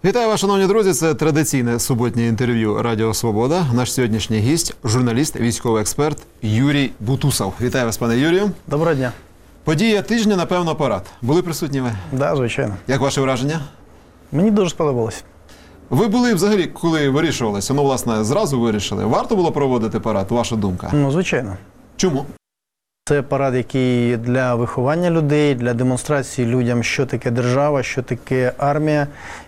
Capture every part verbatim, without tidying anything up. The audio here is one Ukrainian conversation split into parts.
Вітаю вас, шановні друзі. Це традиційне суботнє інтерв'ю Радіо Свобода. Наш сьогоднішній гість – журналіст, військовий експерт Юрій Бутусов. Вітаю вас, пане Юрію. Доброго дня. Подія тижня, напевно, парад. Були присутні ви? Так, да, звичайно. Як ваше враження? Мені дуже сподобалось. Ви були взагалі, коли вирішувалося, ну, власне, зразу вирішили, варто було проводити парад, ваша думка? Ну, звичайно. Чому? Це парад, який для виховання людей, для демонстрації людям, що таке держава, що таке армія.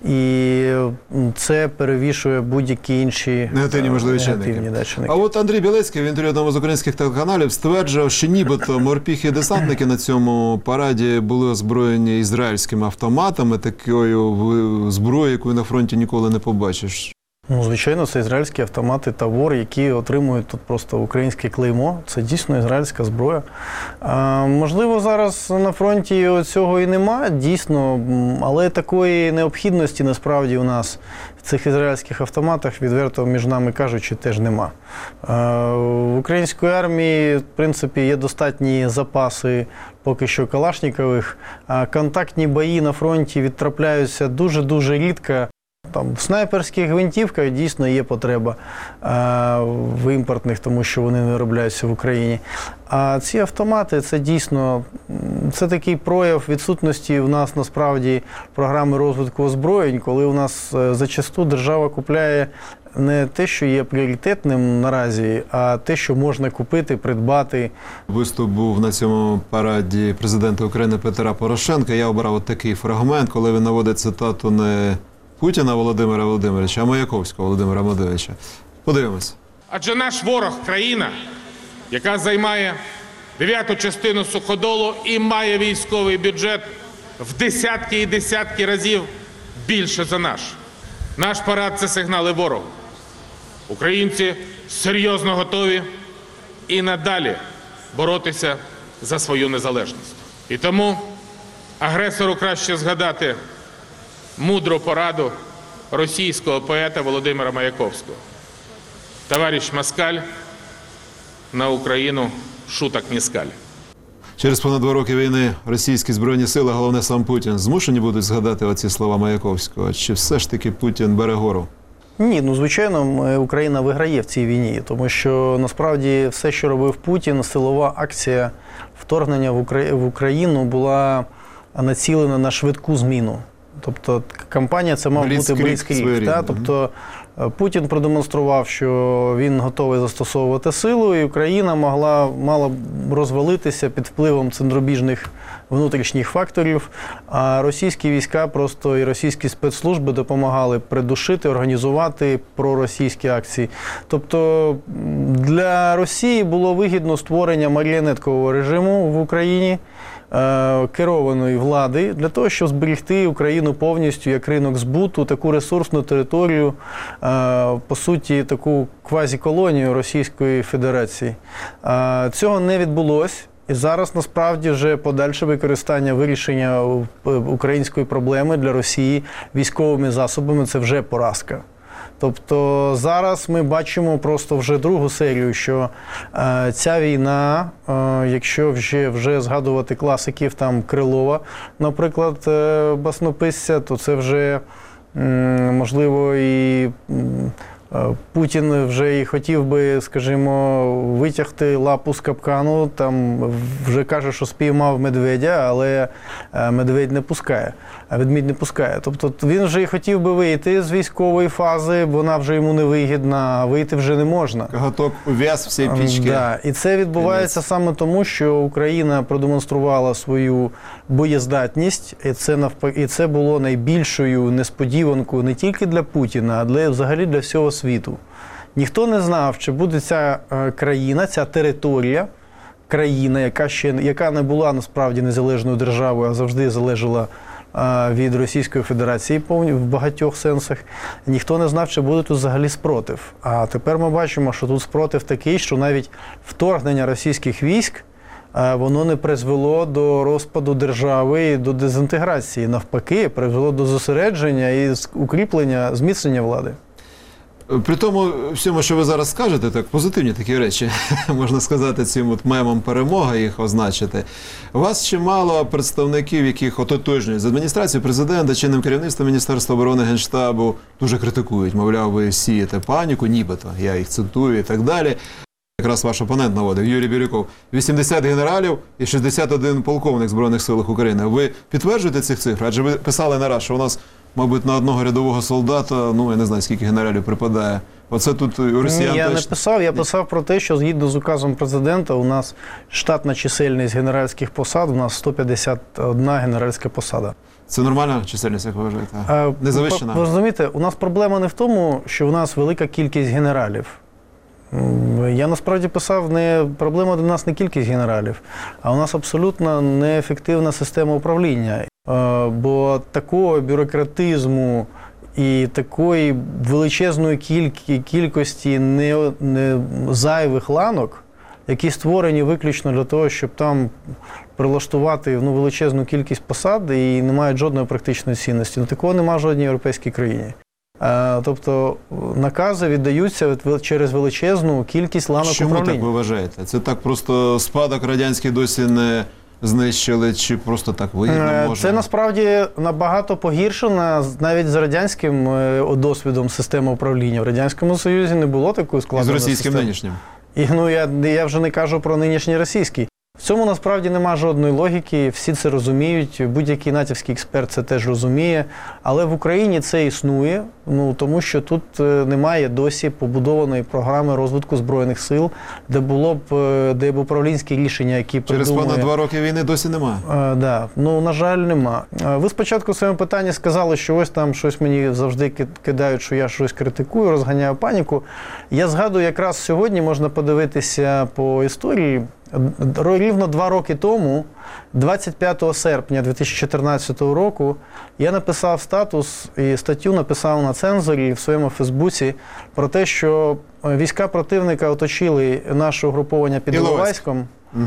І це перевішує будь-які інші негативні можливі чинники. А от Андрій Білецький в інтерв'ю одному з українських телеканалів стверджував, що нібито морпіхи-десантники на цьому параді були озброєні ізраїльськими автоматами, такою зброєю, яку на фронті ніколи не побачиш. Ну, звичайно, це ізраїльські автомати «Тавор», які отримують тут просто українське клеймо. Це дійсно ізраїльська зброя. А, можливо, зараз на фронті цього і нема, дійсно, але такої необхідності насправді у нас в цих ізраїльських автоматах, відверто між нами кажучи, теж нема. А, в української армії, в принципі, є достатні запаси поки що калашнікових. А контактні бої на фронті відтрапляються дуже-дуже рідко. Там, в снайперських гвинтівках дійсно є потреба а, в імпортних, тому що вони не виробляються в Україні. А ці автомати – це дійсно це такий прояв відсутності в нас насправді програми розвитку озброєнь, коли у нас зачасту держава купляє не те, що є пріоритетним наразі, а те, що можна купити, придбати. Виступ був на цьому параді президента України Петра Порошенка. Я обрав от такий фрагмент, коли він наводить цитату не Путіна Володимира Володимировича, а Маяковського Володимира Володимировича. Подивимось. Адже наш ворог – країна, яка займає дев'яту частину суходолу і має військовий бюджет в десятки і десятки разів більше за наш. Наш парад – це сигнали ворогу. Українці серйозно готові і надалі боротися за свою незалежність. І тому агресору краще згадати мудру пораду російського поета Володимира Маяковського. «Товарищ Москаль, на Україну шуток не скаль». Через понад два роки війни російські збройні сили, головне сам Путін, змушені будуть згадати оці слова Маяковського? Чи все ж таки Путін бере гору? Ні, ну звичайно, Україна виграє в цій війні, тому що насправді все, що робив Путін, силова акція вторгнення в Україну була націлена на швидку зміну. Тобто кампанія це мав бути близький. Да? Тобто Путін продемонстрував, що він готовий застосовувати силу, і Україна могла, мала розвалитися під впливом центробіжних внутрішніх факторів, а російські війська просто і російські спецслужби допомагали придушити, організувати проросійські акції. Тобто для Росії було вигідно створення маріонеткового режиму в Україні, керованої влади, для того, щоб зберегти Україну повністю як ринок збуту, таку ресурсну територію, по суті, таку квазіколонію Російської Федерації. Цього не відбулося. І зараз, насправді, вже подальше використання вирішення української проблеми для Росії військовими засобами – це вже поразка. Тобто зараз ми бачимо просто вже другу серію, що е, ця війна, е, якщо вже, вже згадувати класиків, там Крилова, наприклад, е, баснописця, то це вже, е, можливо, і е, Путін вже і хотів би, скажімо, витягти лапу з капкану, там вже каже, що спіймав медведя, але медведь не пускає, а ведмідь не пускає. Тобто він вже і хотів би вийти з військової фази, вона вже йому не вигідна, а вийти вже не можна. Гаток ув'яз всі пічки. Да. І це відбувається саме тому, що Україна продемонструвала свою боєздатність, і це, навпаки, і це було найбільшою несподіванкою не тільки для Путіна, а для, взагалі для всього світу. Ніхто не знав, чи буде ця країна, ця територія, країна, яка ще яка не була насправді незалежною державою, а завжди залежала від Російської Федерації в багатьох сенсах. Ніхто не знав, чи буде тут взагалі спротив. А тепер ми бачимо, що тут спротив такий, що навіть вторгнення російських військ воно не призвело до розпаду держави і до дезінтеграції. Навпаки, призвело до зосередження і укріплення, зміцнення влади. При тому всьому, що ви зараз скажете, так позитивні такі речі, можна сказати, цим от мемом перемога їх означити. У вас чимало представників, яких ототожнюють з адміністрації президента, чинним керівництвом Міністерства оборони, Генштабу, дуже критикують, мовляв, ви сієте паніку, нібито, я їх цитую і так далі. Якраз ваш опонент наводив, Юрій Бирюков, вісімдесят генералів і шістдесят один полковник Збройних сил України. Ви підтверджуєте цих цифр? Адже ви писали не раз, що у нас, мабуть, на одного рядового солдата, ну, я не знаю, скільки генералів припадає. Оце тут у росіян... Ні, я точно... не писав, я писав про те, що згідно з указом президента у нас штатна чисельність генеральських посад, у нас сто п'ятдесят одна генеральська посада. Це нормальна чисельність, як ви вважаєте? Не завищена? Ви розумієте, у нас проблема не в тому, що у нас велика кількість генералів. Я насправді писав, не проблема для нас не кількість генералів, а у нас абсолютно неефективна система управління. Бо такого бюрократизму і такої величезної кіль- кількості не, не зайвих ланок, які створені виключно для того, щоб там прилаштувати ну, величезну кількість посад і не мають жодної практичної цінності. Ну, такого немає в жодній європейській країні. Тобто накази віддаються через величезну кількість ланок Чому управління. так ви вважаєте? Це так просто спадок радянський досі не знищили, чи просто так вигідно може? Це насправді набагато погіршена навіть з радянським досвідом системи управління. В Радянському Союзі не було такої складної І з російським системи. нинішнім? І, ну, я, я вже не кажу про нинішній російський. В цьому насправді нема жодної логіки, всі це розуміють, будь-який натівський експерт це теж розуміє. Але в Україні це існує, ну, тому що тут немає досі побудованої програми розвитку Збройних сил, де було б, де б управлінські рішення, які Через придумує... понад два роки війни досі немає? Так, да. Ну, на жаль, нема. Ви спочатку в своєму питанні сказали, що ось там щось мені завжди кидають, що я щось критикую, розганяю паніку. Я згадую, якраз сьогодні можна подивитися по історії. Рівно два роки тому, двадцять п'ятого серпня дві тисячі чотирнадцятого року, я написав статус і статтю написав на цензорі в своєму Фейсбуці про те, що війська противника оточили наше угруповання під Іловайськом. Угу.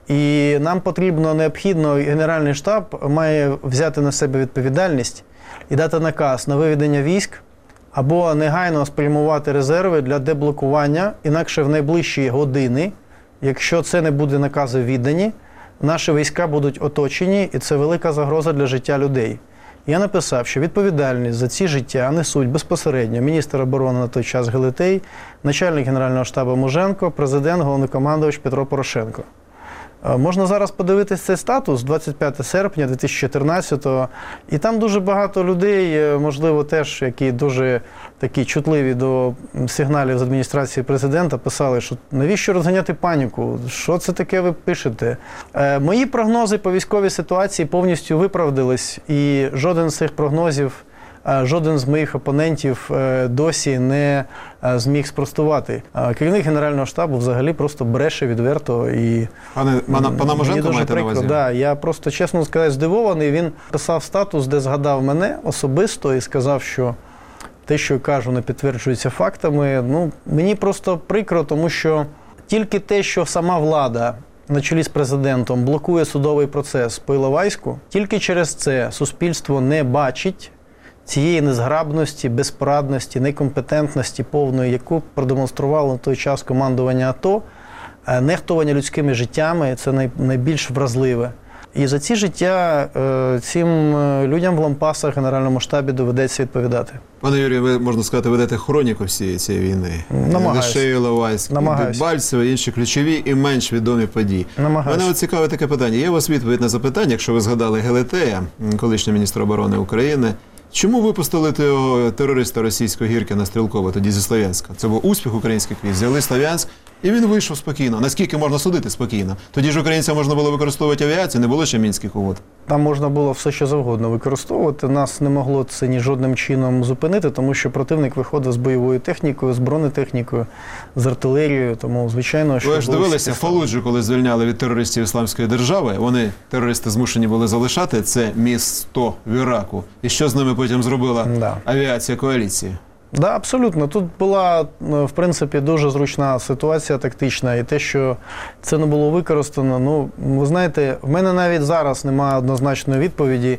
І нам потрібно, необхідно, Генеральний штаб має взяти на себе відповідальність і дати наказ на виведення військ або негайно спрямувати резерви для деблокування, інакше в найближчі години, якщо це не буде накази віддані, наші війська будуть оточені, і це велика загроза для життя людей. Я написав, що відповідальність за ці життя несуть безпосередньо міністр оборони на той час Гелетей, начальник Генерального штабу Муженко, президент, головнокомандувач Петро Порошенко. Можна зараз подивитися цей статус, двадцять п'яте серпня дві тисячі чотирнадцятого, і там дуже багато людей, можливо, теж, які дуже такі чутливі до сигналів з адміністрації президента, писали, що навіщо розганяти паніку, що це таке ви пишете. Мої прогнози по військовій ситуації повністю виправдались, і жоден з цих прогнозів, жоден з моїх опонентів досі не зміг спростувати. Керівник Генерального штабу взагалі просто бреше відверто. І Пане, пана, пана Муженко маєте на увазі? Да, я просто, чесно сказати, здивований. Він писав статус, де згадав мене особисто і сказав, що те, що я кажу, не підтверджується фактами. Ну, мені просто прикро, тому що тільки те, що сама влада на чолі з президентом блокує судовий процес по Іловайську, тільки через це суспільство не бачить цієї незграбності, безпорадності, некомпетентності повної, яку продемонструвало на той час командування АТО, нехтування людськими життями – це найбільш вразливе. І за ці життя цим людям в лампасах в Генеральному штабі доведеться відповідати. Пане Юрію, ви, можна сказати, ведете хроніку всієї цієї війни. Намагаюсь. Лише Іловайськ, Дебальцеве, інші ключові і менш відомі події. Намагаюсь. Мене от цікаве таке питання. Є у вас відповідь на запитання, якщо ви згадали Гелетея, колишнього міністра оборони України. Чому випустили того терориста російського Гіркіна Стрілкова тоді зі Слов'янська? Це був успіх українських військ. Взяли Слов'янськ, і він вийшов спокійно. Наскільки можна судити спокійно? Тоді ж українцям можна було використовувати авіацію, не було ще мінських угод. Там можна було все, що завгодно використовувати. Нас не могло це ні жодним чином зупинити, тому що противник виходив з бойовою технікою, з бронетехнікою, з артилерією. Тому, звичайно, що... Ви ж дивилися Фалуджу, коли звільняли від терористів Ісламської держави. Вони, терористи, змушені були залишати це місто в Іраку. І що з ними потім зробила да. авіація коаліції? Так, да, абсолютно. Тут була, в принципі, дуже зручна ситуація тактична, і те, що це не було використано, ну, ви знаєте, в мене навіть зараз немає однозначної відповіді,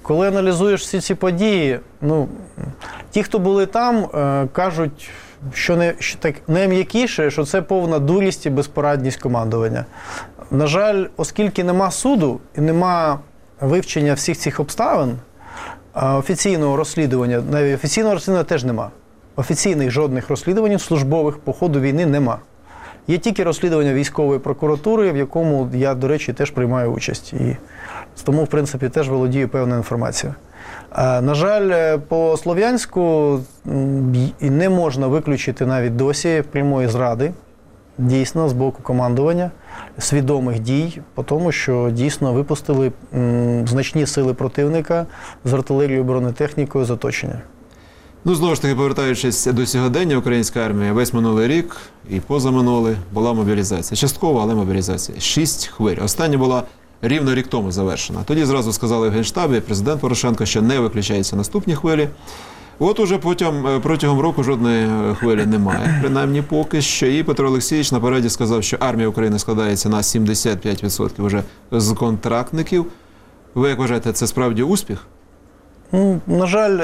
коли аналізуєш всі ці події, ну, ті, хто були там, е, кажуть, що, не, що так найм'якіше, що це повна дурість і безпорадність командування. На жаль, оскільки нема суду і нема вивчення всіх цих обставин, офіційного розслідування, навіть офіційного розслідування теж нема. Офіційних жодних розслідувань службових по ходу війни нема. Є тільки розслідування військової прокуратури, в якому я, до речі, теж приймаю участь. І тому, в принципі, теж володію певною інформацією. На жаль, по Слов'янську не можна виключити навіть досі прямої зради, дійсно, з боку командування, свідомих дій, по тому, що дійсно випустили м, значні сили противника з артилерією, бронетехнікою з оточення. Ну, знову ж таки, повертаючись до сьогодення, українська армія весь минулий рік і позаминулий була мобілізація. Часткова, але мобілізація. Шість хвиль. Остання була рівно рік тому завершена. Тоді зразу сказали в Генштабі, президент Порошенко, що не виключаються наступні хвилі. От уже протягом, протягом року жодної хвилі немає, принаймні поки що. І Петро Олексійович на параді сказав, що армія України складається на сімдесят п'ять відсотків вже з контрактників. Ви як вважаєте, це справді успіх? Ну, на жаль,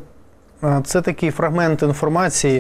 це такий фрагмент інформації.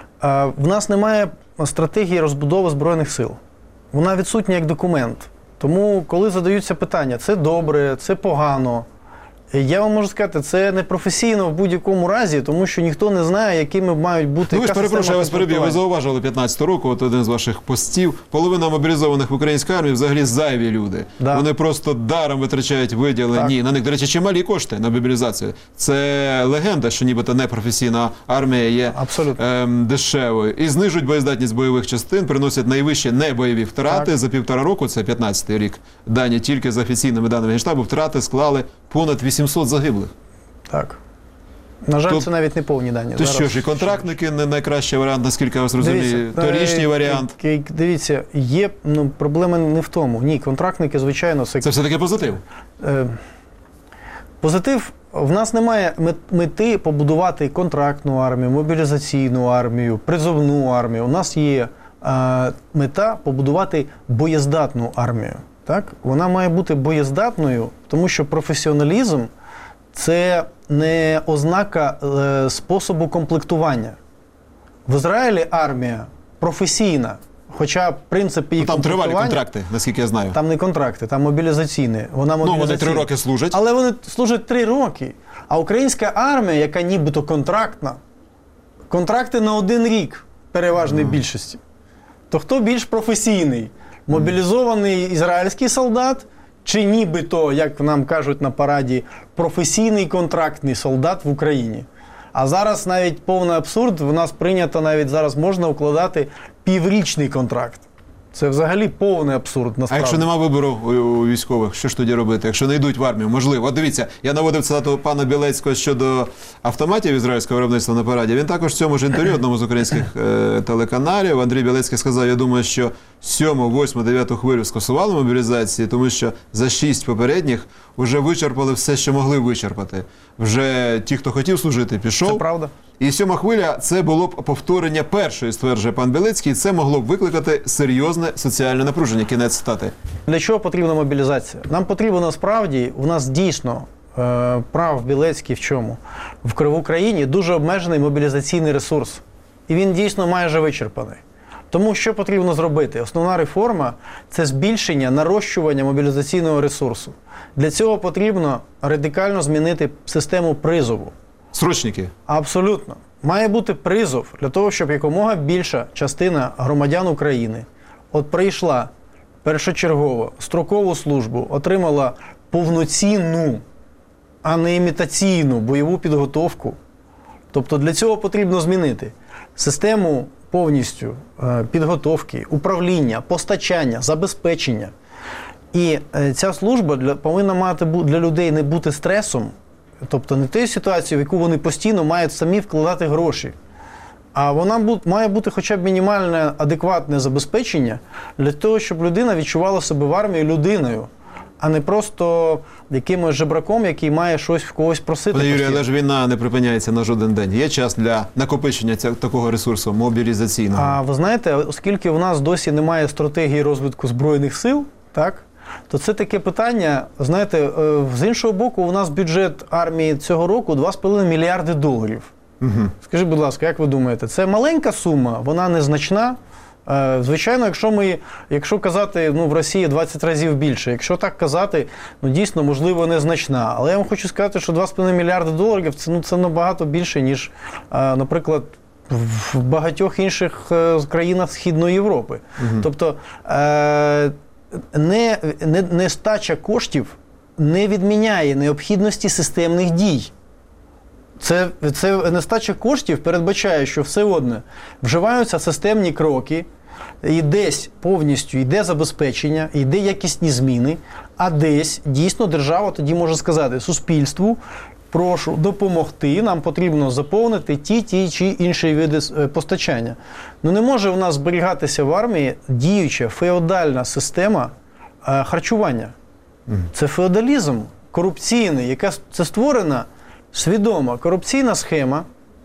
В нас немає стратегії розбудови Збройних сил. Вона відсутня як документ. Тому, коли задаються питання, це добре, це погано, я вам можу сказати, це не професійно в будь-якому разі, тому що ніхто не знає, якими мають бути. Ну, ви ж перепрошую, я вас перебив. Ви зауважили п'ятнадцятого року, от один з ваших постів. Половина мобілізованих в українській армії взагалі зайві люди. Да. Вони просто даром витрачають виділені. Так. На них, до речі, чималі кошти на мобілізацію. Це легенда, що нібито непрофесійна армія є ем, дешевою. І знижують боєздатність бойових частин, приносять найвищі небойові втрати. Так. За півтора року, це п'ятнадцятий рік, дані тільки за офіційними даними Генштабу, втрати склали понад вісімсот загиблих. Так. На жаль, то, це навіть не повні дані. То що ж, і контрактники не найкращий варіант, наскільки я вас розумію, торічний варіант. Дивіться, є, ну, проблема не в тому. Ні, контрактники, звичайно, це... Це все-таки позитив? Е, позитив, в нас немає мети побудувати контрактну армію, мобілізаційну армію, призовну армію. У нас є е, мета побудувати боєздатну армію. Так? Вона має бути боєздатною, тому що професіоналізм – це не ознака е, способу комплектування. В Ізраїлі армія професійна, хоча принцип її ну, там комплектування… тривалі контракти, наскільки я знаю. Там не контракти, там мобілізаційні. Вона мобілізаційна. Ну, вони три роки служать. Але вони служать три роки. А українська армія, яка нібито контрактна, контракти на один рік переважної mm. більшості. То хто більш професійний? Мобілізований ізраїльський солдат, чи нібито, як нам кажуть на параді, професійний контрактний солдат в Україні. А зараз навіть повний абсурд, в нас прийнято навіть зараз можна укладати піврічний контракт. Це взагалі повний абсурд, насправді. А якщо нема вибору у, у військових, що ж тоді робити? Якщо не йдуть в армію, можливо. От дивіться, я наводив цитату пана Білецького щодо автоматів ізраїльського виробництва на параді. Він також в цьому ж інтерв'ю одному з українських е, телеканалів, Андрій Білецький сказав, я думаю, що сьому, восьму, дев'яту хвилю скасували мобілізації, тому що за шість попередніх вже вичерпали все, що могли вичерпати. Вже ті, хто хотів служити, пішов. Це правда. І сьома хвиля – це було б повторення першої, стверджує пан Білецький, і це могло б викликати серйозне соціальне напруження. Кінець цитати. Для чого потрібна мобілізація? Нам потрібно насправді, у нас дійсно е, прав Білецький в чому? В, в Україні дуже обмежений мобілізаційний ресурс. І він дійсно майже вичерпаний. Тому що потрібно зробити? Основна реформа – це збільшення, нарощування мобілізаційного ресурсу. Для цього потрібно радикально змінити систему призову. Срочники? Абсолютно. Має бути призов для того, щоб якомога більша частина громадян України от прийшла першочергово строкову службу, отримала повноцінну, а не імітаційну бойову підготовку. Тобто для цього потрібно змінити систему повністю підготовки, управління, постачання, забезпечення. І ця служба для, повинна мати для людей не бути стресом, тобто не тією ситуацією, в яку вони постійно мають самі вкладати гроші. А вона бу, має бути хоча б мінімальне, адекватне забезпечення для того, щоб людина відчувала себе в армії людиною, а не просто якимось жебраком, який має щось в когось просити. Пане Юрію, але ж війна не припиняється на жоден день. Є час для накопичення ця, такого ресурсу мобілізаційного? А ви знаєте, оскільки в нас досі немає стратегії розвитку Збройних сил, так, то це таке питання, знаєте, з іншого боку, у нас бюджет армії цього року два з половиною мільярди доларів. Угу. Скажіть, будь ласка, як ви думаєте, це маленька сума, вона незначна? Звичайно, якщо ми, якщо казати, ну, в Росії двадцять разів більше, якщо так казати, ну, дійсно, можливо, незначна. Але я вам хочу сказати, що два з половиною мільярди доларів, це, ну, це набагато більше, ніж, наприклад, в багатьох інших країнах Східної Європи. Угу. Тобто, не, не, нестача коштів не відміняє необхідності системних дій. Це, це нестача коштів передбачає, що все одно вживаються системні кроки, і десь повністю йде забезпечення, йде якісні зміни, а десь дійсно держава тоді може сказати суспільству: прошу допомогти, нам потрібно заповнити ті, ті чи інші види постачання. Ну не може у нас зберігатися в армії діюча феодальна система е, харчування. Це феодалізм корупційний, яка це створена свідома корупційна схема,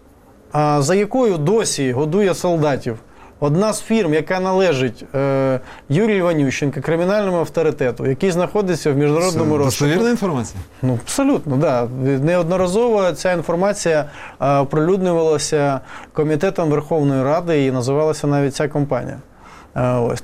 а, за якою досі годує солдатів одна з фірм, яка належить е, Юрію Іванющенку, кримінальному авторитету, який знаходиться в міжнародному розшуку. Це достовірна інформація? Ну, абсолютно, так. Да. Неодноразово ця інформація е, оприлюднювалася Комітетом Верховної Ради і називалася навіть ця компанія. Е, ось,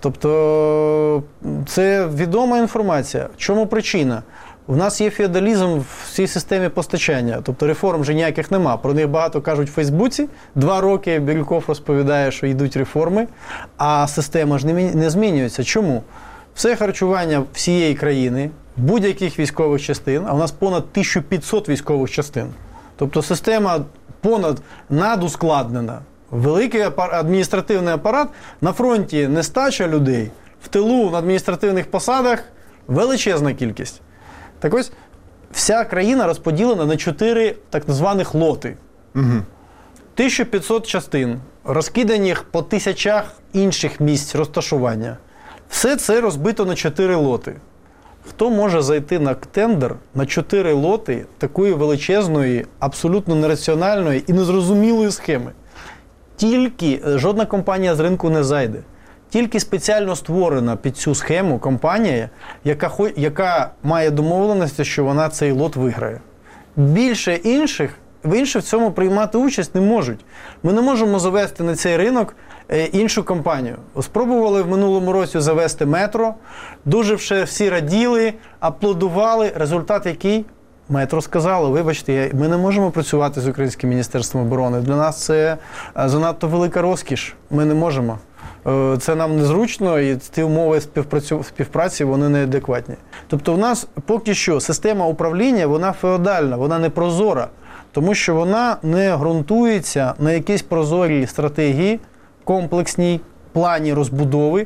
тобто це відома інформація. Чому причина? У нас є феодалізм в цій системі постачання, тобто реформ вже ніяких нема. Про них багато кажуть в Фейсбуці. Два роки Бєльков розповідає, що йдуть реформи, а система ж не, не змінюється. Чому? Все харчування всієї країни, будь-яких військових частин, а у нас понад тисяча п'ятсот військових частин. Тобто система понад надускладнена. Великий адміністративний апарат, на фронті нестача людей, в тилу на адміністративних посадах величезна кількість. Так ось, вся країна розподілена на чотири так званих лоти. Угу. тисяча п'ятсот частин, розкиданих по тисячах інших місць розташування. Все це розбито на чотири лоти. Хто може зайти на тендер на чотири лоти такої величезної, абсолютно нераціональної і незрозумілої схеми? Тільки жодна компанія з ринку не зайде. Тільки спеціально створена під цю схему компанія, яка, яка має домовленості, що вона цей лот виграє. Більше інших, інші в цьому приймати участь не можуть. Ми не можемо завести на цей ринок іншу компанію. Спробували в минулому році завести метро, дуже всі раділи, аплодували. Результат який? Метро сказало: вибачте, ми не можемо працювати з Українським міністерством оборони. Для нас це занадто велика розкіш. Ми не можемо. Це нам незручно, і ці умови співпраці, вони неадекватні. Тобто в нас поки що система управління, вона феодальна, вона не прозора, тому що вона не ґрунтується на якійсь прозорій стратегії, комплексній плані розбудови,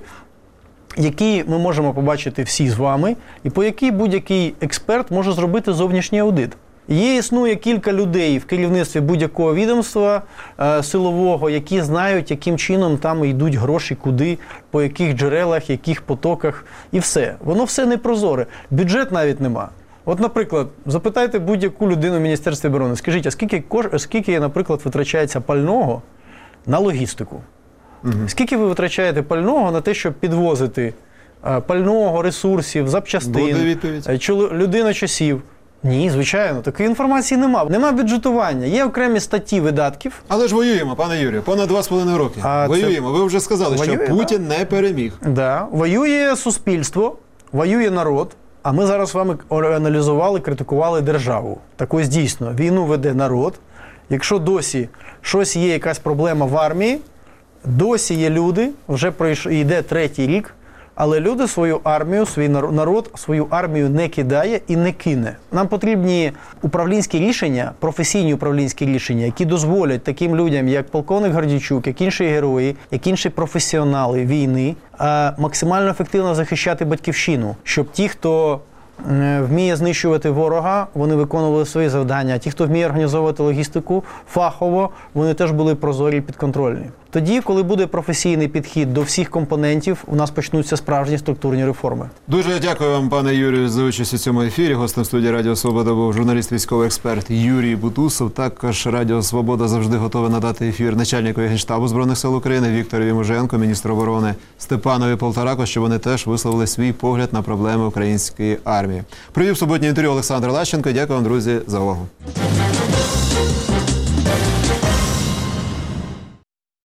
які ми можемо побачити всі з вами, і по якій будь-який експерт може зробити зовнішній аудит. Є, існує кілька людей в керівництві будь-якого відомства е, силового, які знають, яким чином там йдуть гроші, куди, по яких джерелах, яких потоках, і все. Воно все не прозоре. Бюджет навіть нема. От, наприклад, запитайте будь-яку людину в Міністерстві оборони, скажіть, а скільки, скільки, наприклад, витрачається пального на логістику? Угу. Скільки ви витрачаєте пального на те, щоб підвозити е, пального, ресурсів, запчастин, е, людиночасів? Ні, звичайно, такої інформації нема. Нема бюджетування, є окремі статті видатків. Але ж воюємо, пане Юрію, понад два з половиною роки. А воюємо, це... ви вже сказали, воює, що Путін да. не переміг. Так, да. Воює суспільство, воює народ, а ми зараз з вами аналізували, критикували державу. Так ось дійсно, війну веде народ. Якщо досі щось є, якась проблема в армії, досі є люди, вже пройш... йде третій рік, але люди свою армію, свій народ, свою армію не кидає і не кине. Нам потрібні управлінські рішення, професійні управлінські рішення, які дозволять таким людям, як полковник Гордійчук, як інші герої, як інші професіонали війни, максимально ефективно захищати батьківщину, щоб ті, хто вміє знищувати ворога, вони виконували свої завдання, а ті, хто вміє організовувати логістику фахово, вони теж були прозорі і підконтрольні. Тоді, коли буде професійний підхід до всіх компонентів, у нас почнуться справжні структурні реформи. Дуже дякую вам, пане Юрію, за участь у цьому ефірі. Гостем студії Радіо Свобода був журналіст, військовий експерт Юрій Бутусов. Також Радіо Свобода завжди готове надати ефір начальникові Генштабу Збройних сил України Вікторові Муженко, міністру оборони Степанові Полтораку, щоб вони теж висловили свій погляд на проблеми української армії. Провів суботнє інтерв'ю Олександр Лащенко. Дякую вам, друзі, за увагу.